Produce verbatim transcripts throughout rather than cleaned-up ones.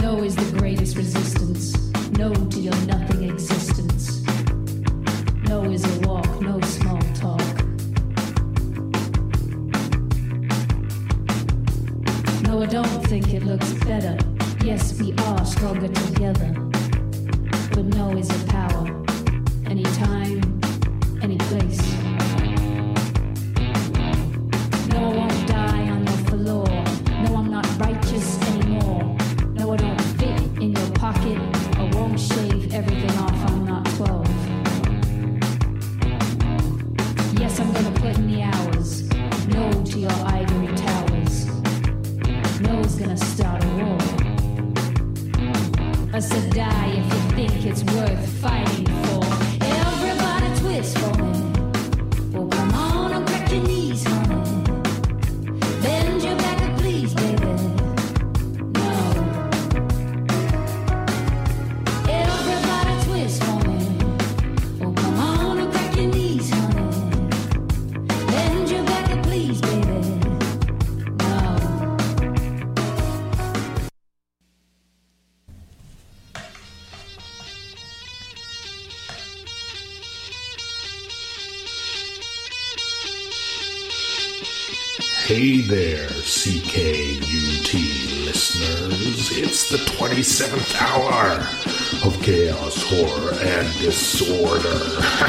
No is the greatest resistance. No to your nothing existence. No is a walk, no small talk. No, I don't think it looks better. Yes, we are stronger together. But no is a power. Anytime, any place. No, I won't die on your floor. No, I'm not righteous anymore. No, I don't fit in your pocket. I won't shave everything off. I'm not twelve. Yes, I'm gonna put in the hours. No to your ivory towers. No's gonna start a war. I said die if you think it's worth fighting for. Everybody twist for me. Well, come on and crack your knees, honey. Bend your back and please, baby. No. Everybody twist for me. Well, come on and crack your knees, honey. Bend your back and please, baby. No. Hey there, C K U T listeners. It's the twenty-seventh hour of chaos, horror, and disorder.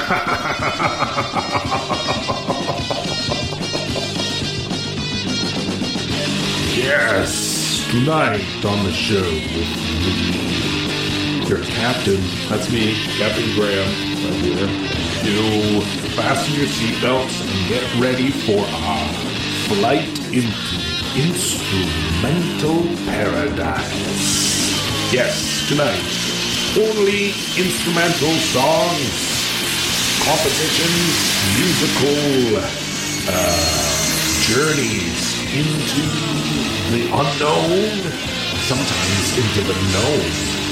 Yes, tonight on the show with me, your captain. That's me, Captain Graham, right here. You fasten your seatbelts and get ready for our flight into instrumental paradise. Yes, tonight, only instrumental songs, compositions, musical uh, journeys into the unknown, sometimes into the known.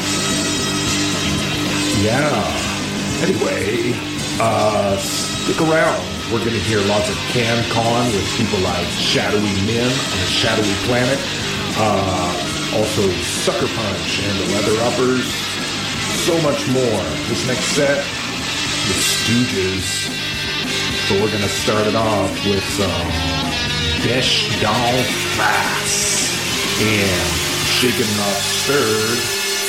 Yeah. Anyway, uh, stick around. We're going to hear lots of CanCon with people like Shadowy Men on a Shadowy Planet. Uh, also Sucker Punch and the Leather Uppers. So much more. This next set, the Stooges. So we're going to start it off with some Desh Down Fast and Shaken Not Stirred.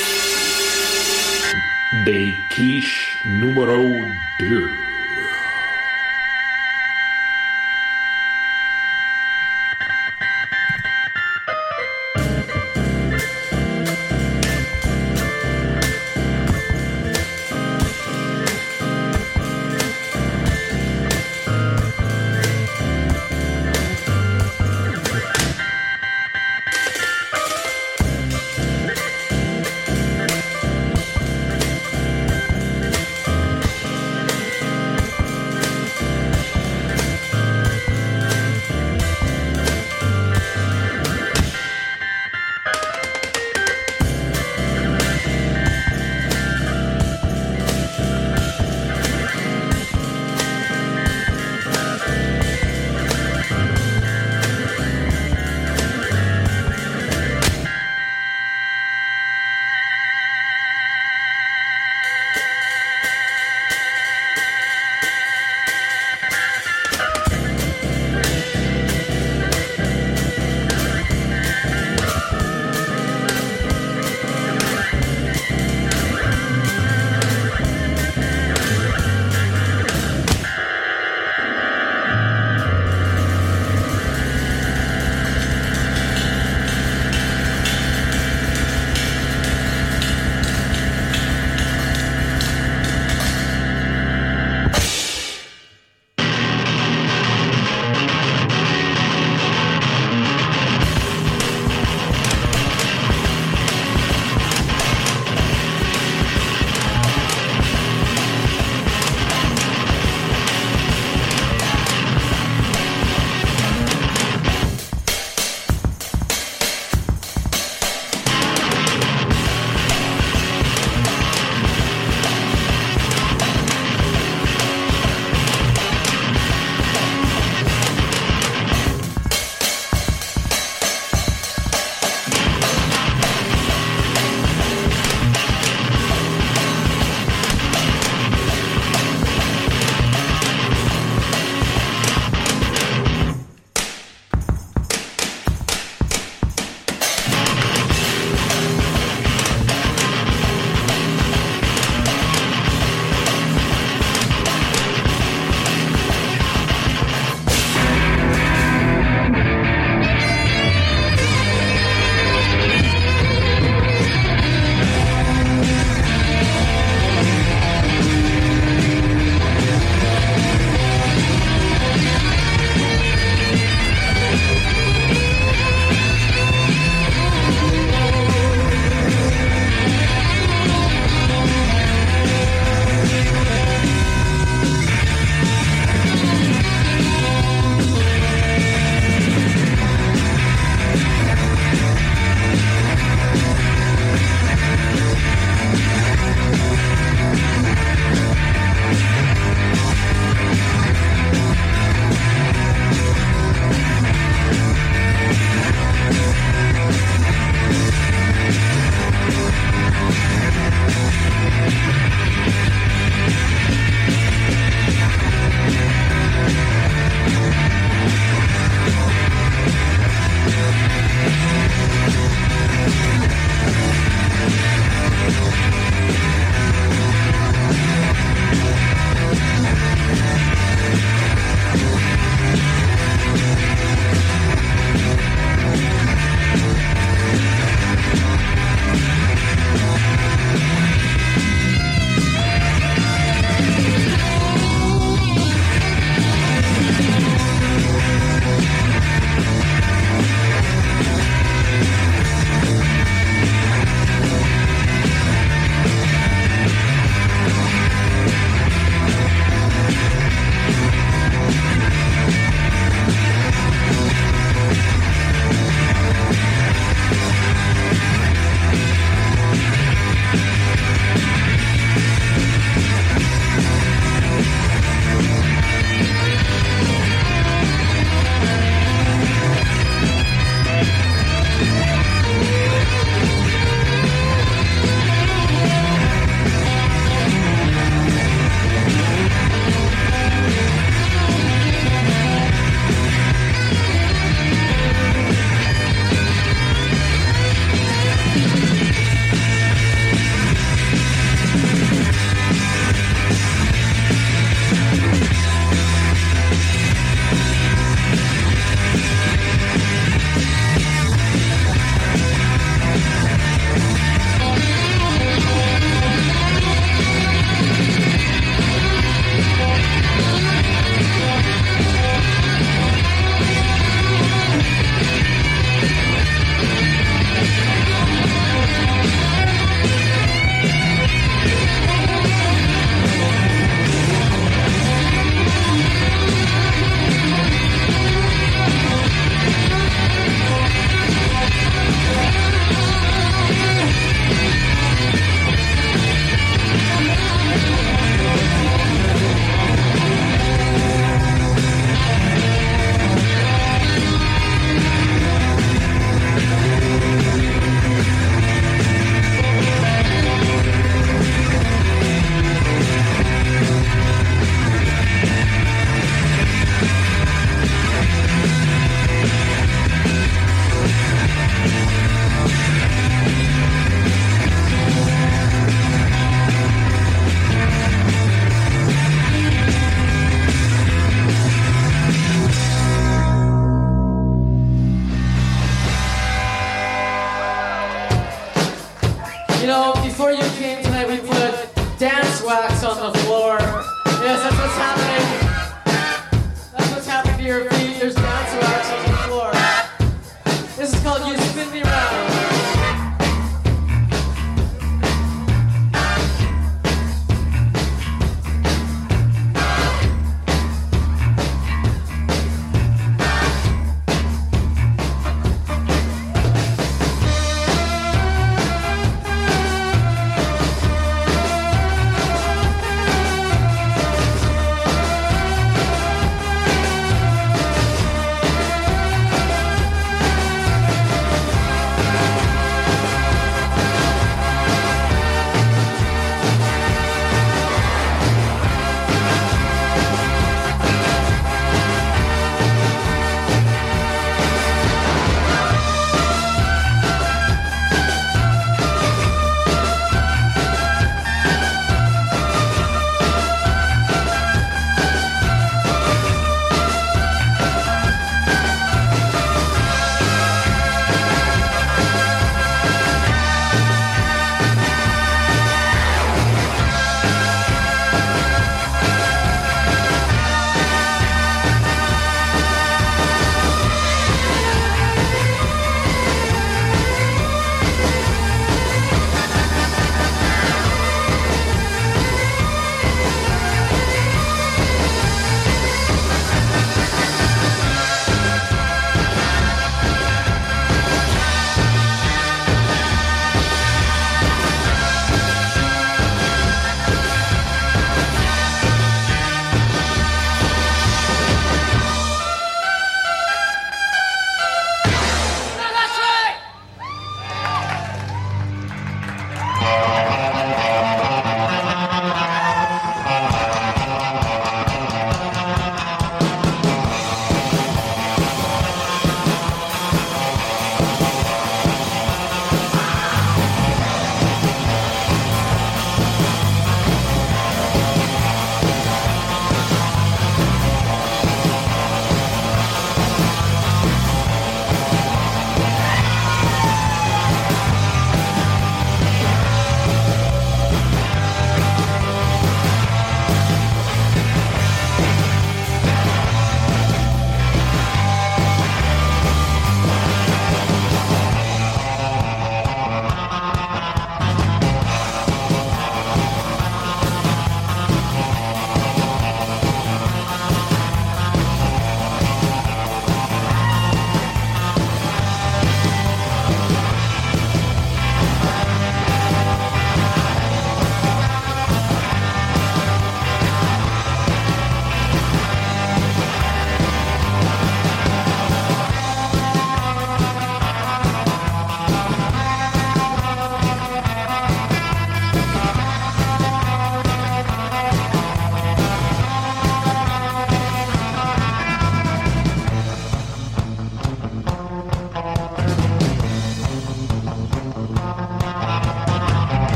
De Quiche Numero Deux.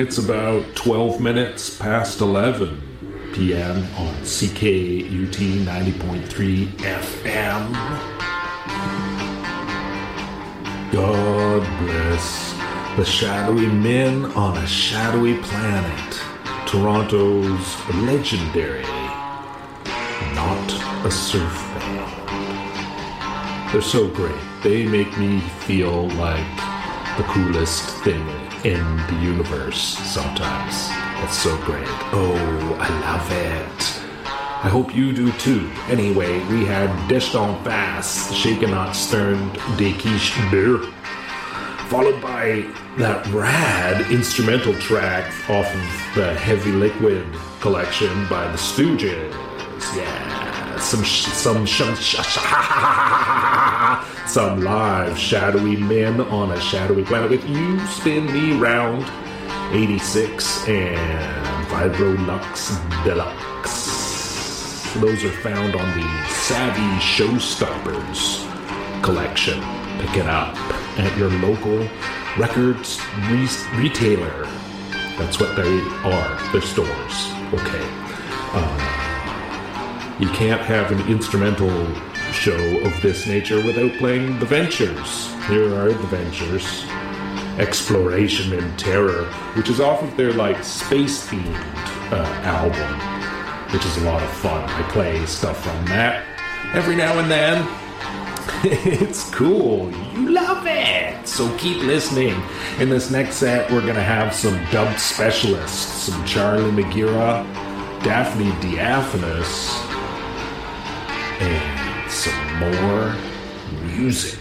It's about twelve minutes past eleven p.m. on C K U T ninety point three F M. God bless the shadowy men on a shadowy planet. Toronto's legendary Not a Surf Band. They're so great. They make me feel like the coolest thing in the universe sometimes. It's so great. Oh, I love it. I hope you do too. Anyway, we had Dished on Fast, Shaken Not Stern, De Quiche Beer, followed by that rad instrumental track off of the Heavy Liquid collection by the Stooges. Yeah, some sh- some sh- sh- sh- some live shadowy men on a shadowy planet with You Spin Me Round eighty-six and Vibrolux Deluxe. Those are found on the Savvy Showstoppers collection. Pick it up at your local records re- retailer. That's what they are. They're stores. Okay. Uh, you can't have an instrumental show of this nature without playing The Ventures. Here are The Ventures. Exploration and Terror, which is off of their like space-themed uh, album, which is a lot of fun. I play stuff from that every now and then. It's cool. You love it. So keep listening. In this next set, we're going to have some dubbed specialists, some Charlie Magira, Daphne Diaphanous, and some more music.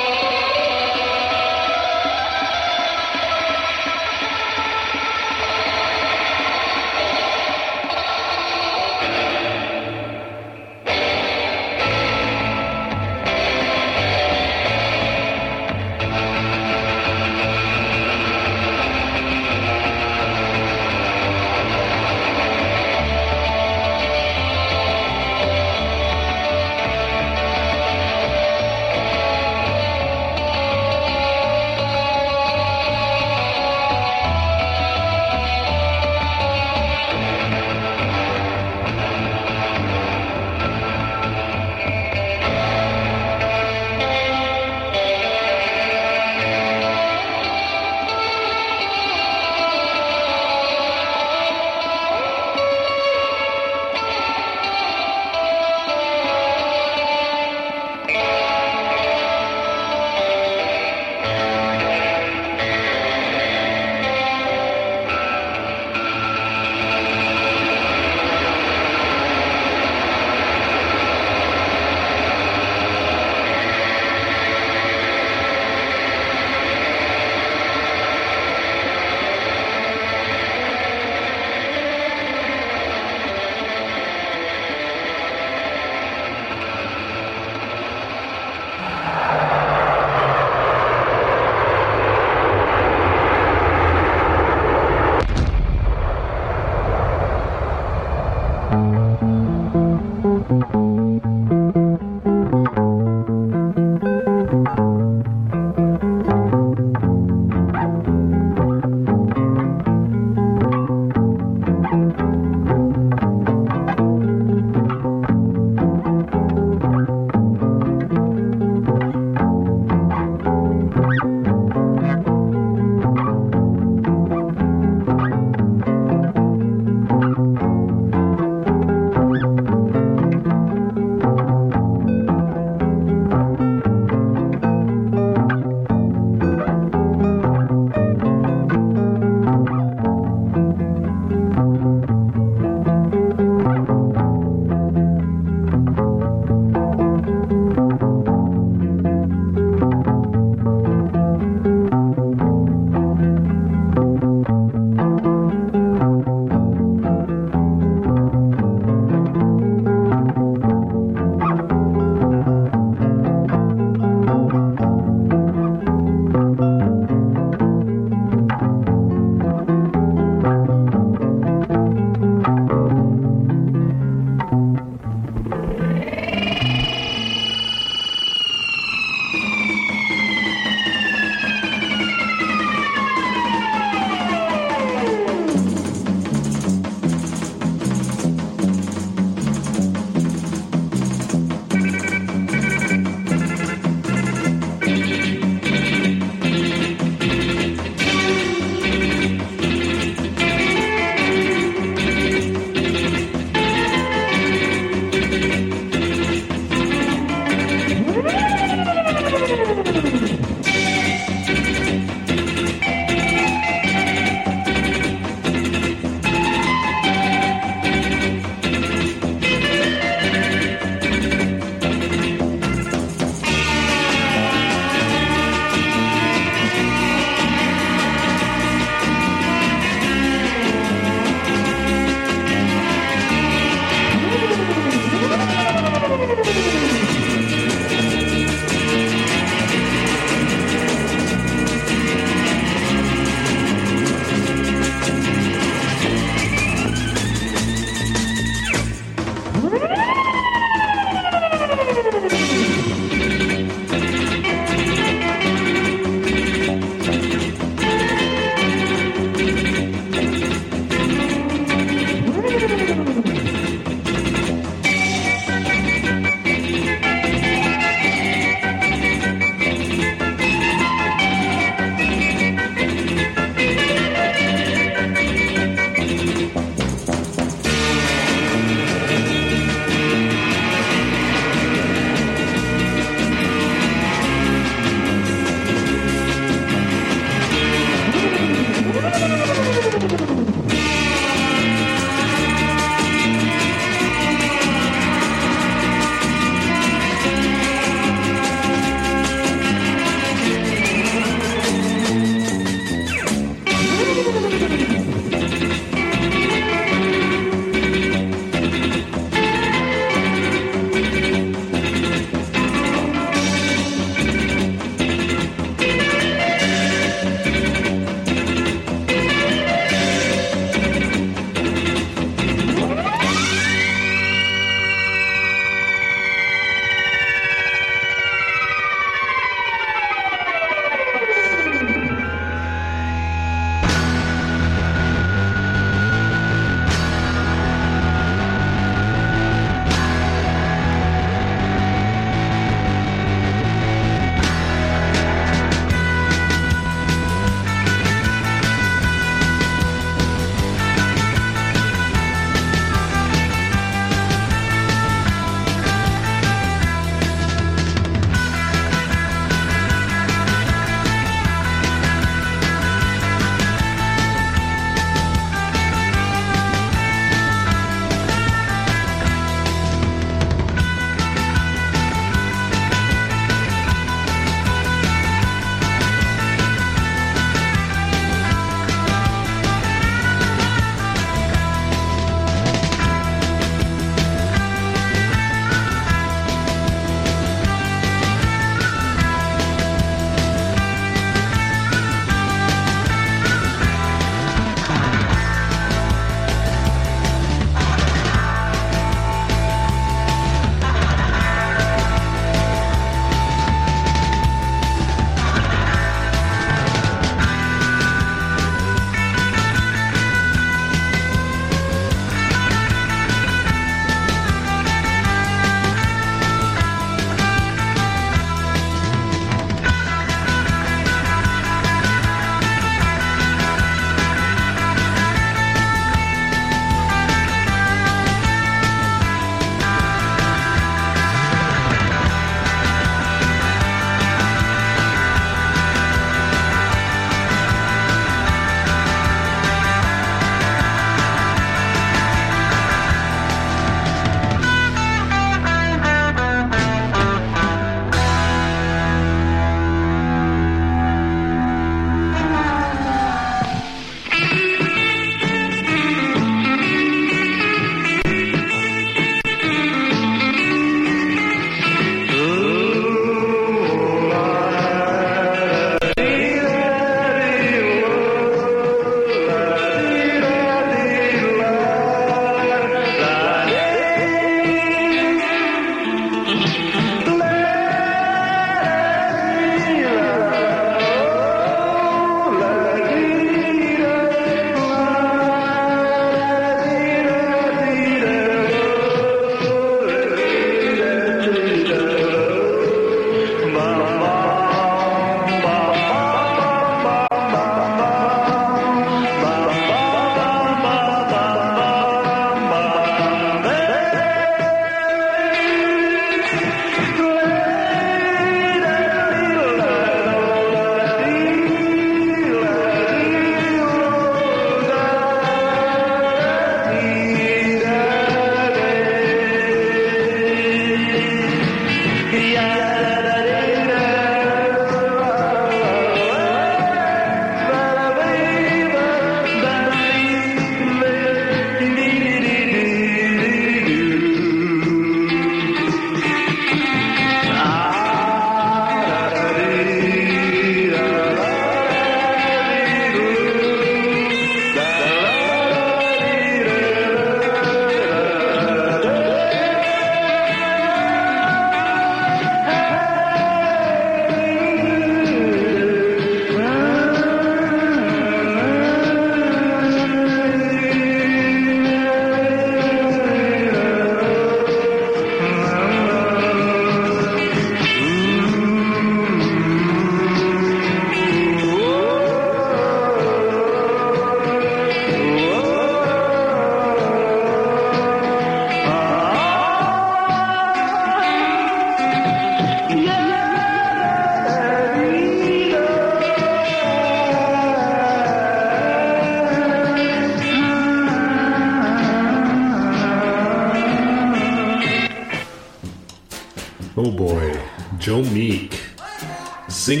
Oh boy, Joe Meek singing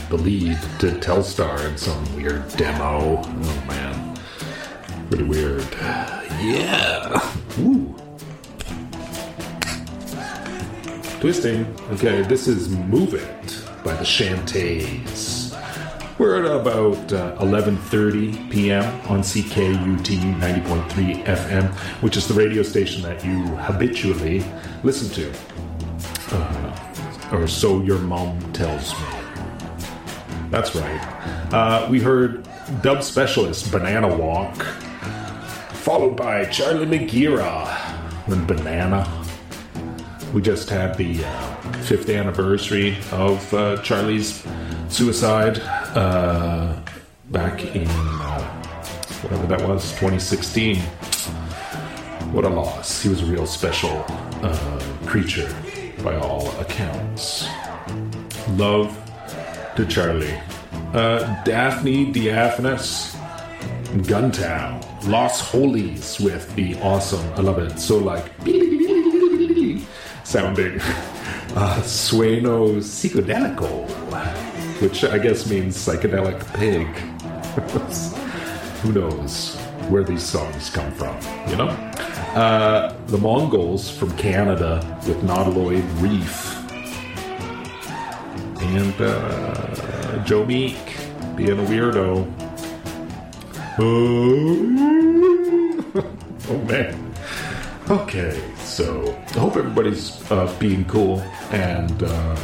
lead to Telstar in some weird demo. Oh man, pretty weird. Yeah. Ooh. Twisting. Okay, this is Move It by the Shantays. We're at about uh, eleven thirty p.m. on C K U T ninety point three F M, which is the radio station that you habitually listen to. Uh, or so your mom tells me. That's right. Uh, we heard dub specialist Banana Walk, followed by Charlie McGeera and Banana. We just had the uh, fifth anniversary of uh, Charlie's suicide uh, back in uh, whatever that was, twenty sixteen. What a loss. He was a real special uh, creature by all accounts. Love to Charlie. Uh, Daphne Diaphanous, Guntown, Los Holies with the awesome, I love it, so like sounding uh, Sueno Psicodelico, which I guess means psychedelic pig. Who knows where these songs come from, you know? Uh, the Mongols from Canada with Nautiloid Reef. And uh, Joe Meek being a weirdo. Oh, oh man. Okay, so I hope everybody's uh, being cool and uh,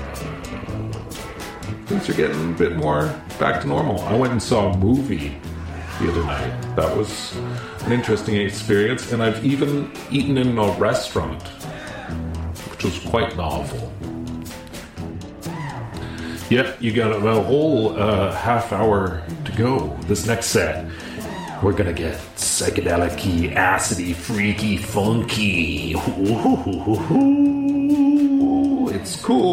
things are getting a bit more back to normal. I went and saw a movie the other night. That was an interesting experience, and I've even eaten in a restaurant, which was quite novel. Yep, you got a whole uh, half hour to go. This next set, we're gonna get psychedelic-y, acidy, freaky, funky. Ooh, it's cool.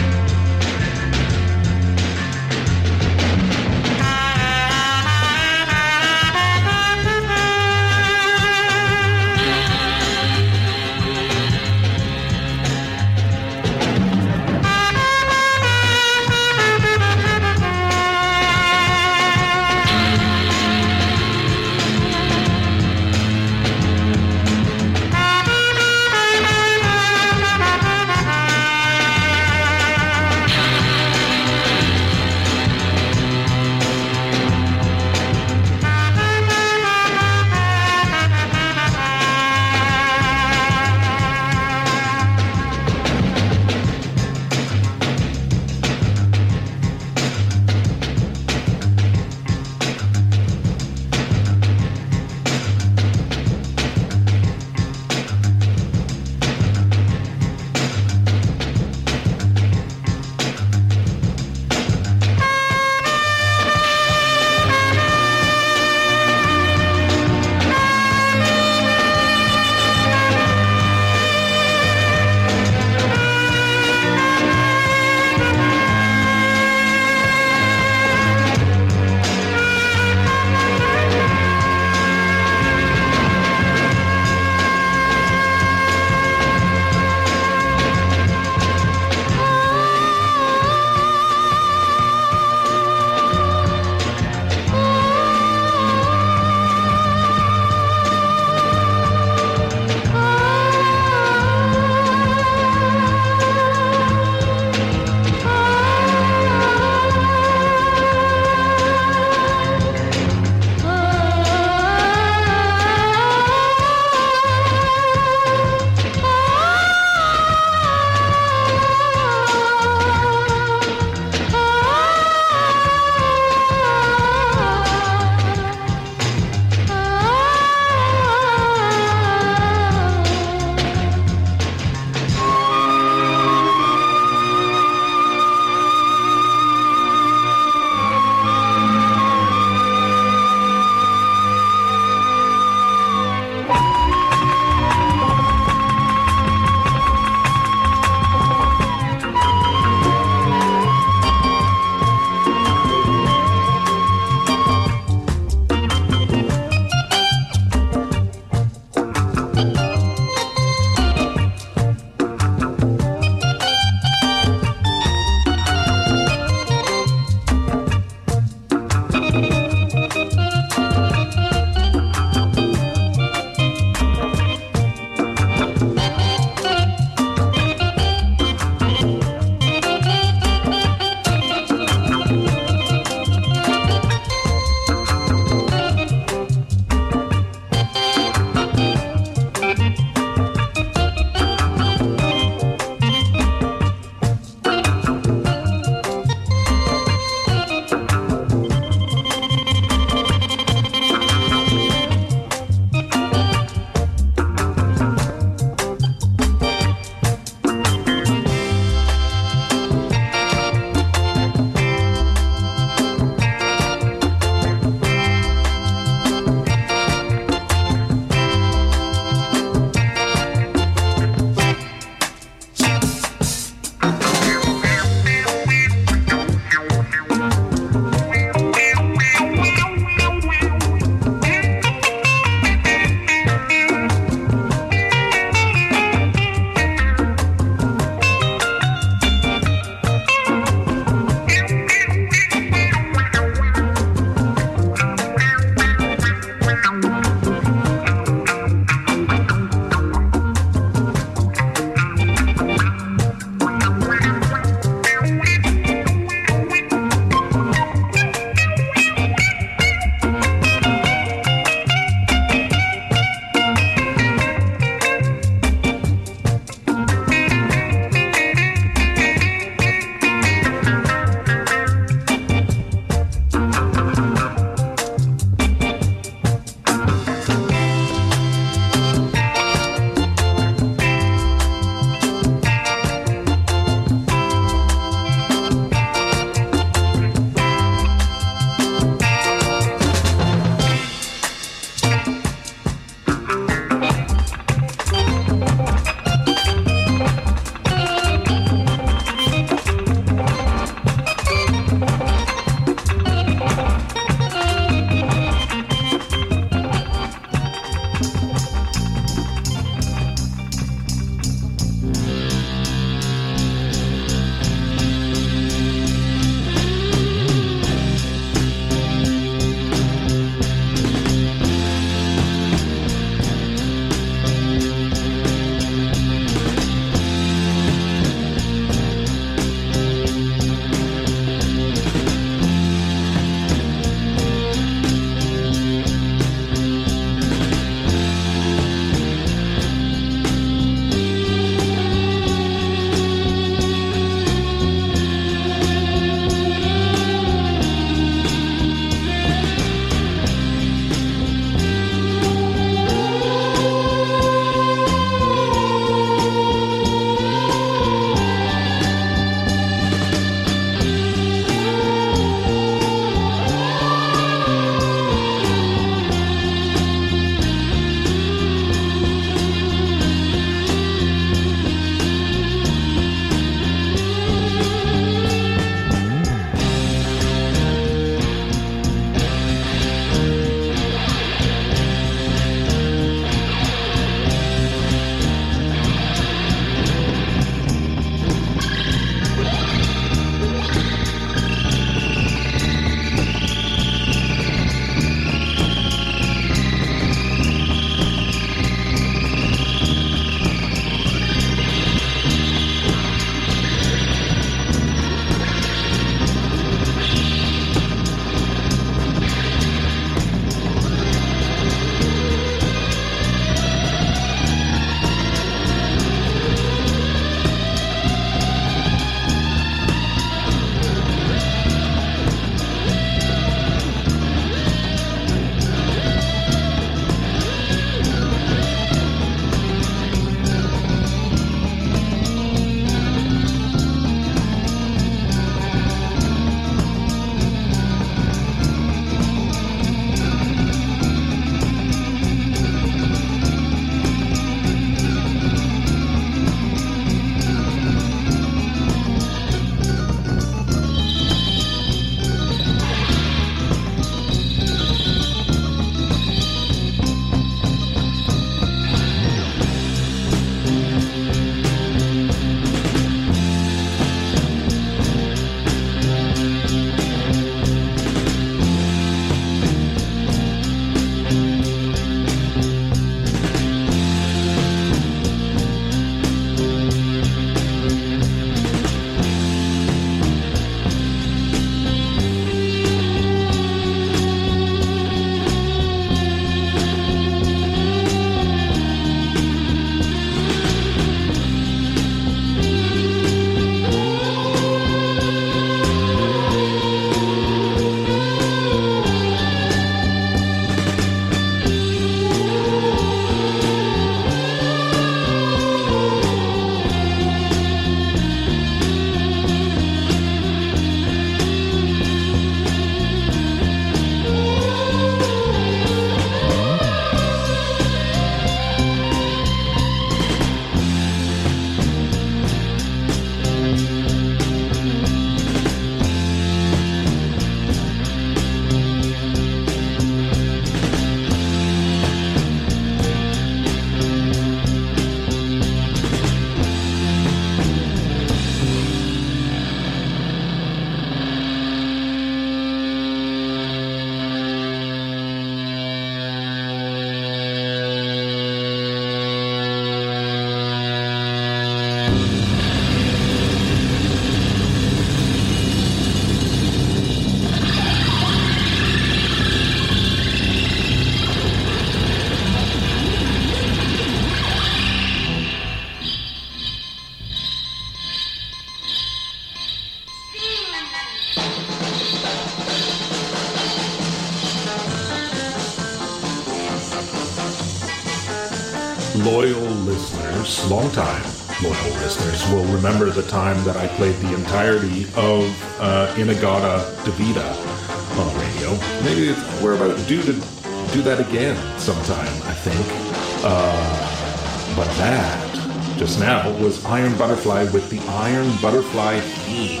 loyal listeners, long-time loyal listeners, will remember the time that I played the entirety of uh, In-A-Gadda-Da-Vida on the radio. Maybe it's, we're about due to do that again sometime, I think. Uh, but that, just now, was Iron Butterfly with the Iron Butterfly theme.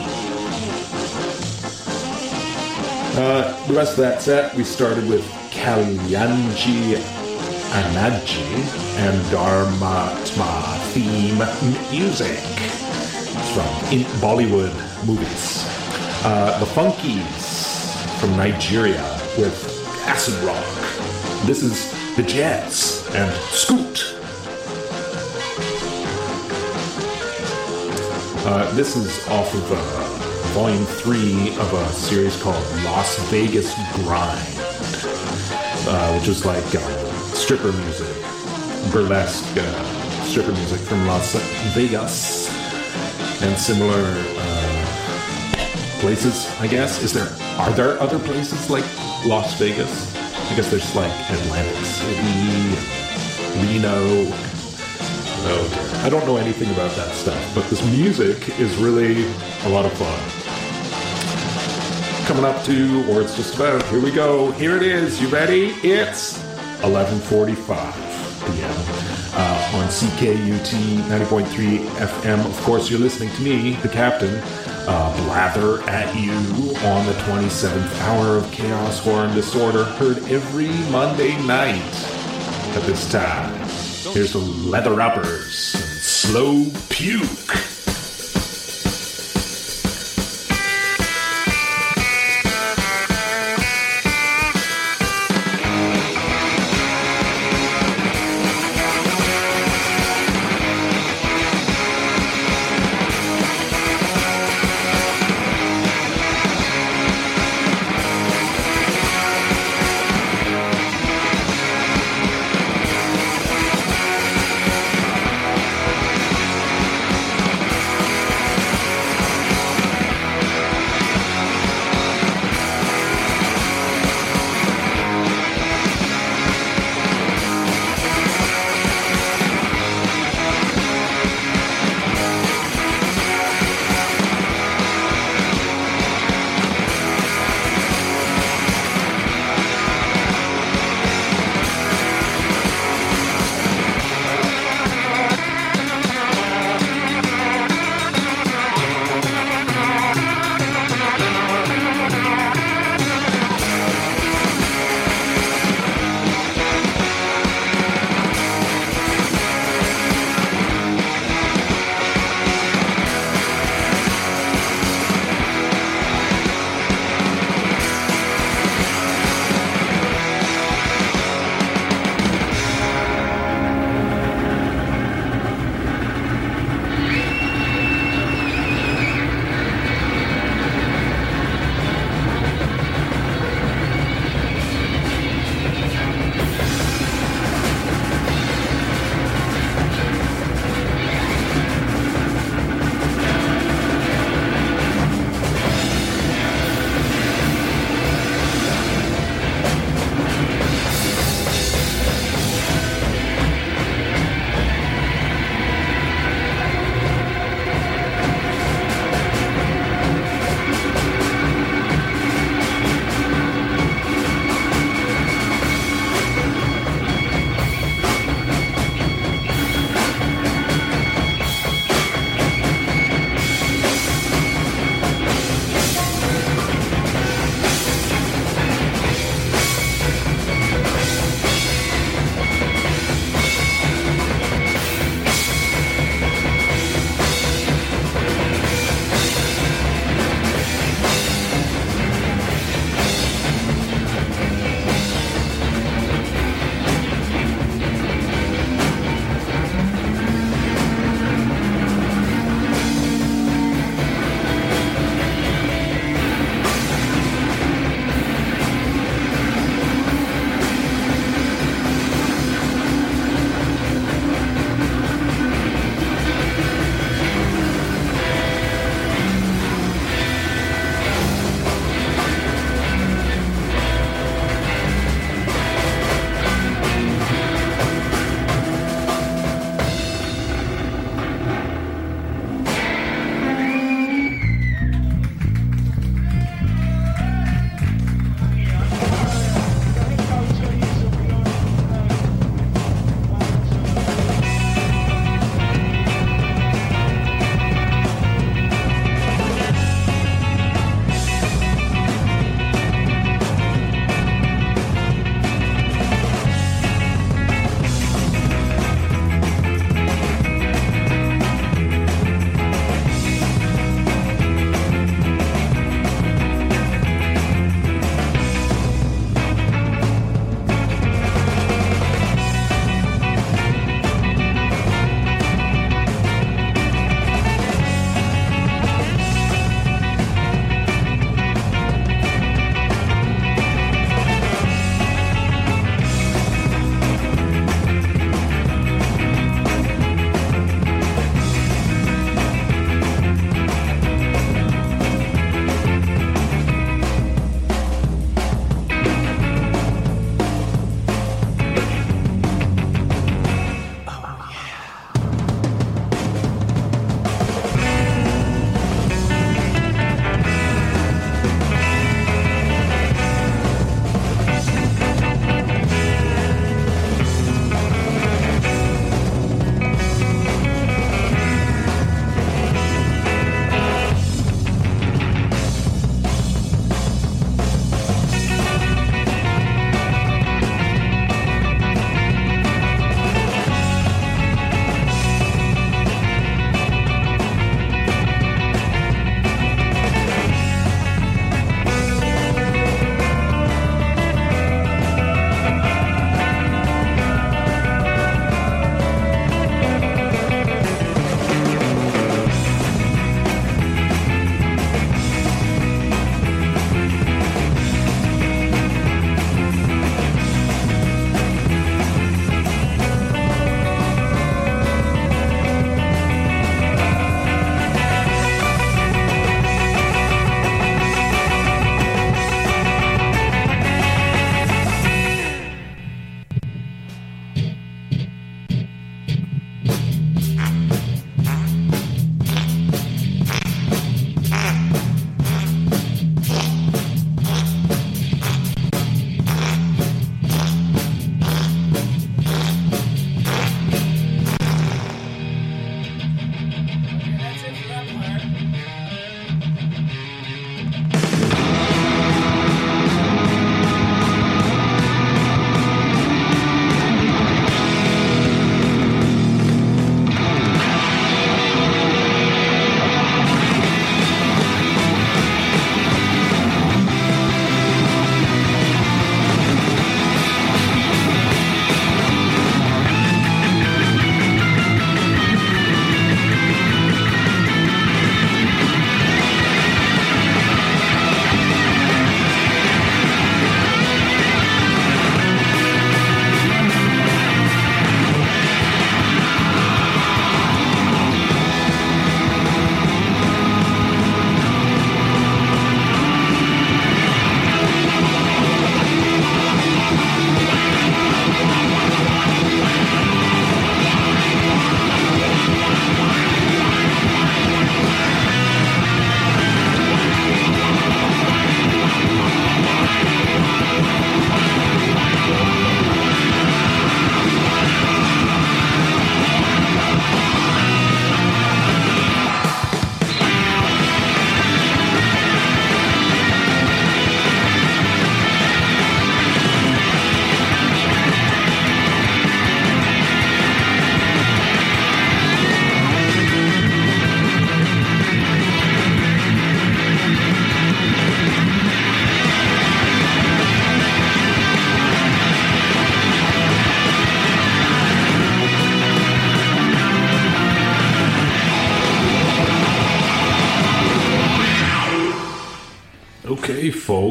Uh, the rest of that set, we started with Kalyanji Anaji and Dharmatma theme music from in Bollywood movies. Uh, the Funkies from Nigeria with acid rock. This is the Jets and Scoot. Uh, this is off of uh, volume three of a series called Las Vegas Grind, uh, which is like uh, stripper music, burlesque uh, stripper music from Las Vegas and similar uh, places, I guess. Is there, are there other places like Las Vegas? I guess there's like Atlantic City, Reno. Oh dear. I don't know anything about that stuff, but this music is really a lot of fun. Coming up to, or it's just about, here we go. Here it is. You ready? It's eleven forty-five p.m. Uh, on C K U T ninety point three F M. Of course, you're listening to me, the captain, uh, blather at you on the twenty-seventh hour of Chaos, Horror, and Disorder, heard every Monday night at this time. Here's the Leather Uppers, Slow Puke.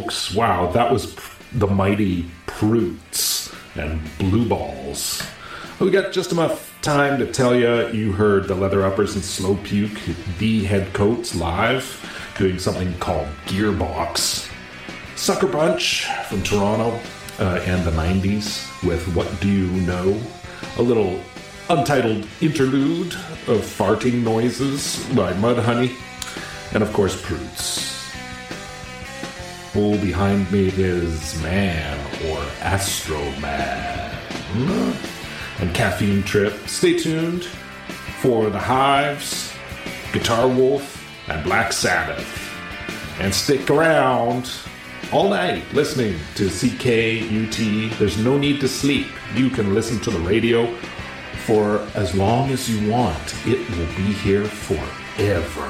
folks. Wow, that was the mighty Proots and Blue Balls. We got just enough time to tell you you heard the Leather Uppers and Slow Puke, the Headcoats live, doing something called Gearbox. Sucker Punch from Toronto uh, and the nineties with What Do You Know? A little untitled interlude of farting noises by Mudhoney. And of course, Proots. Oh, behind me is Man or Astro Man. And Caffeine Trip. Stay tuned for The Hives, Guitar Wolf, and Black Sabbath. And stick around all night listening to C K U T. There's no need to sleep. You can listen to the radio for as long as you want. It will be here forever.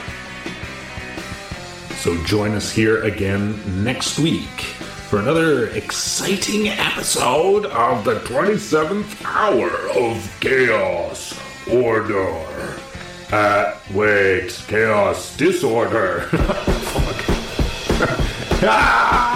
So join us here again next week for another exciting episode of the twenty-seventh hour of Chaos Order. Uh, wait, Chaos Disorder. Fuck. Ah!